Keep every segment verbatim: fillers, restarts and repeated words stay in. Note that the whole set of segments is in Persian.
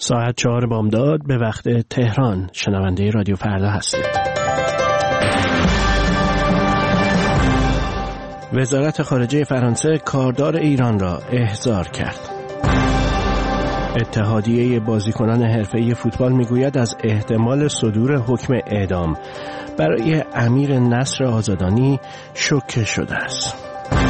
ساعت چهار بامداد به وقت تهران. شنونده رادیو فردا هستید. وزارت خارجه فرانسه کاردار ایران را احضار کرد. اتحادیه بازیکنان حرفه‌ای فوتبال میگوید از احتمال صدور حکم اعدام برای امیر نصر آزادانی شوکه شده است.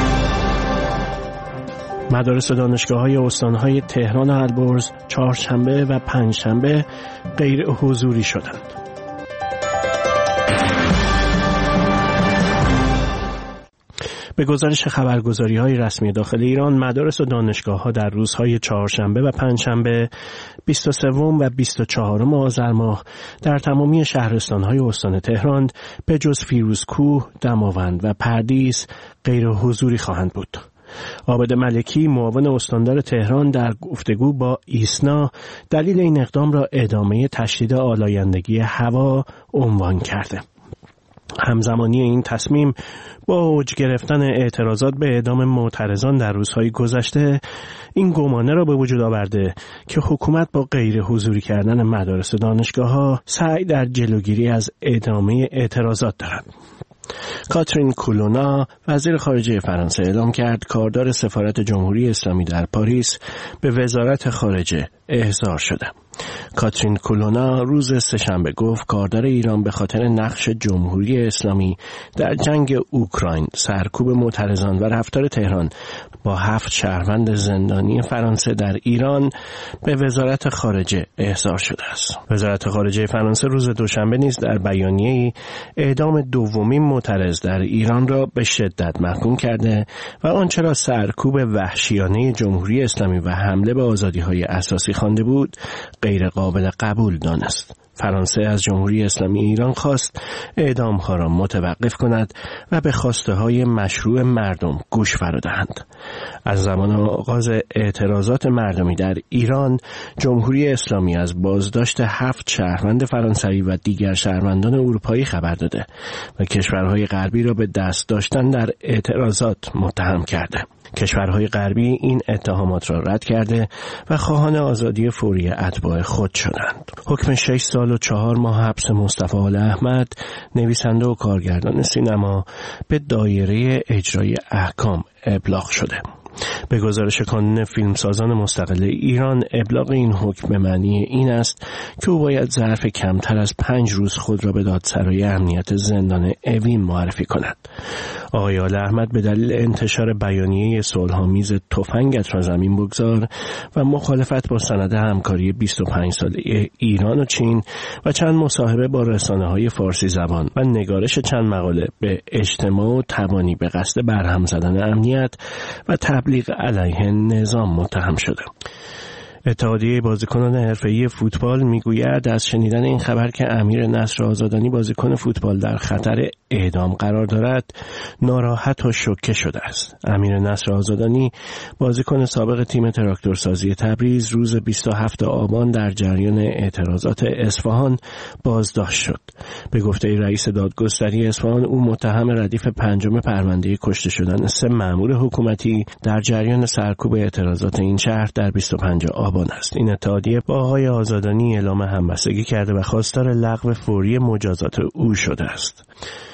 مدارس و دانشگاه‌های استان‌های تهران و البرز چهارشنبه و پنجشنبه غیر حضوری شدند. به گزارش خبرگزاری‌های رسمی داخل ایران، مدارس و دانشگاه‌ها در روزهای چهارشنبه و پنجشنبه بیست و سوم و بیست و چهارم آذر ماه در تمامی شهرستان‌های استان تهران به جز فیروزکوه، دماوند و پردیس غیر حضوری خواهند بود. عابد ملکی، معاون استاندار تهران، در گفتگو با ایسنا دلیل این اقدام را ادامه تشدید آلایندگی هوا عنوان کرده. همزمانی این تصمیم با اوج گرفتن اعتراضات به اعدام معترضان در روزهای گذشته این گمانه را به وجود آورده که حکومت با غیر حضوری کردن مدارس و دانشگاه‌ها سعی در جلوگیری از ادامه اعتراضات دارد. کاترین کولونا، وزیر خارجه فرانسه، اعلام کرد کاردار سفارت جمهوری اسلامی در پاریس به وزارت خارجه احضار شده. کاترین کولونا روز سه‌شنبه گفت کاردار ایران به خاطر نقش جمهوری اسلامی در جنگ اوکراین، سرکوب معترضان و رفتار تهران با هفت شهروند زندانی فرانسه در ایران به وزارت خارجه احضار شده است. وزارت خارجه فرانسه روز دوشنبه نیز در بیانیه‌ای اعدام دومین معترض در ایران را به شدت محکوم کرده و آنچه را سرکوب وحشیانه جمهوری اسلامی و حمله به آزادی‌های اساسی خوانده بود غیر قابل قبول دانست. فرانسه از جمهوری اسلامی ایران خواست اعدام‌ها را متوقف کند و به خواسته‌های مشروع مردم گوش فرا دهند. از زمان آغاز اعتراضات مردمی در ایران، جمهوری اسلامی از بازداشت هفت شهروند فرانسوی و دیگر شهروندان اروپایی خبر داده و کشورهای غربی را به دست داشتن در اعتراضات متهم کرده. کشورهای غربی این اتهامات را رد کرده و خواهان آزادی فوری اتباع خود شدند. حکم شش سال و چهار ماه حبس مصطفی آل احمد، نویسنده و کارگردان سینما، به دایره اجرای احکام ابلاغ شده. به گزارش کانون فیلمسازان مستقل ایران، ابلاغ این حکم به معنی این است که او باید ظرف کمتر از پنج روز خود را به دادسرای امنیت زندان اوین معرفی کند. آقای آل احمد به دلیل انتشار بیانیه صلح‌آمیز تفنگت را زمین بگذار و مخالفت با سند همکاری بیست و پنج ساله ایران و چین و چند مصاحبه با رسانه‌های فارسی زبان و نگارش چند مقاله به اجتماع و تبانی به قصد برهم زدن امنیت و تبلیغ علیه نظام متهم شده. اتحادیه بازیکنان حرفه‌ای فوتبال میگوید از شنیدن این خبر که امیر نصر آزادانی بازیکن فوتبال در خطر اعدام قرار دارد ناراحت و شوکه شده است. امیر نصر آزادانی بازیکن سابق تیم تراکتورسازی تبریز روز بیست و هفتم آبان در جریان اعتراضات اصفهان بازداشت شد. به گفته رئیس دادگستری اصفهان، او متهم ردیف پنجم پرونده کشته شدن سه مأمور حکومتی در جریان سرکوب اعتراضات این شهر در بیست و پنجم آبان است. این اتحادیه با آقای آزادانی اعلام همبستگی کرده و خواستار لغو فوری مجازات او شده است.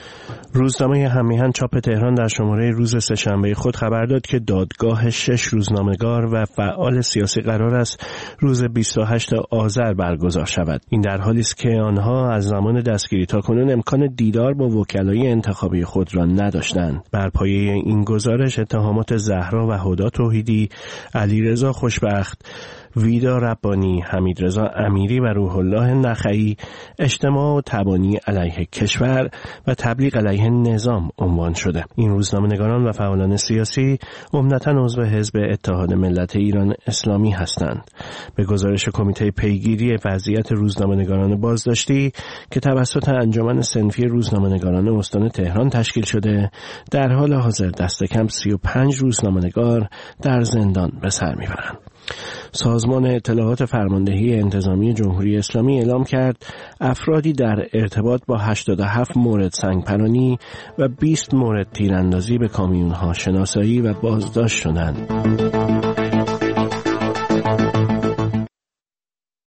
روزنامه هممیهن چاپ تهران در شماره روز سه‌شنبه خود خبر داد که دادگاه شش روزنامه‌نگار و فعال سیاسی قرار است روز بیست و هشتم آذر برگزار شود. این در حالی است که آنها از زمان دستگیری تاکنون امکان دیدار با وکلای انتخابی خود را نداشتند. بر پایه این گزارش اتهامات زهرا و هدی توحیدی، علیرضا خوشبخت، ویدا ربانی، حمیدرضا امیری و روح الله نخعی اجتماع و تبانی علیه کشور و تبلیغ علیه نظام عنوان شده. این روزنامه‌نگاران و فعالان سیاسی عمدتاً عضو حزب اتحاد ملت ایران اسلامی هستند. به گزارش کمیته پیگیری وضعیت روزنامه‌نگاران بازداشتی که توسط انجمن صنفی روزنامه‌نگاران استان تهران تشکیل شده، در حال حاضر دست کم سی و پنج روزنامه‌نگار در زندان به سر میبرند. سازمان اطلاعات فرماندهی انتظامی جمهوری اسلامی اعلام کرد افرادی در ارتباط با هشتاد و هفت مورد سنگپرانی و بیست مورد تیراندازی به کامیون‌ها شناسایی و بازداشت شدند.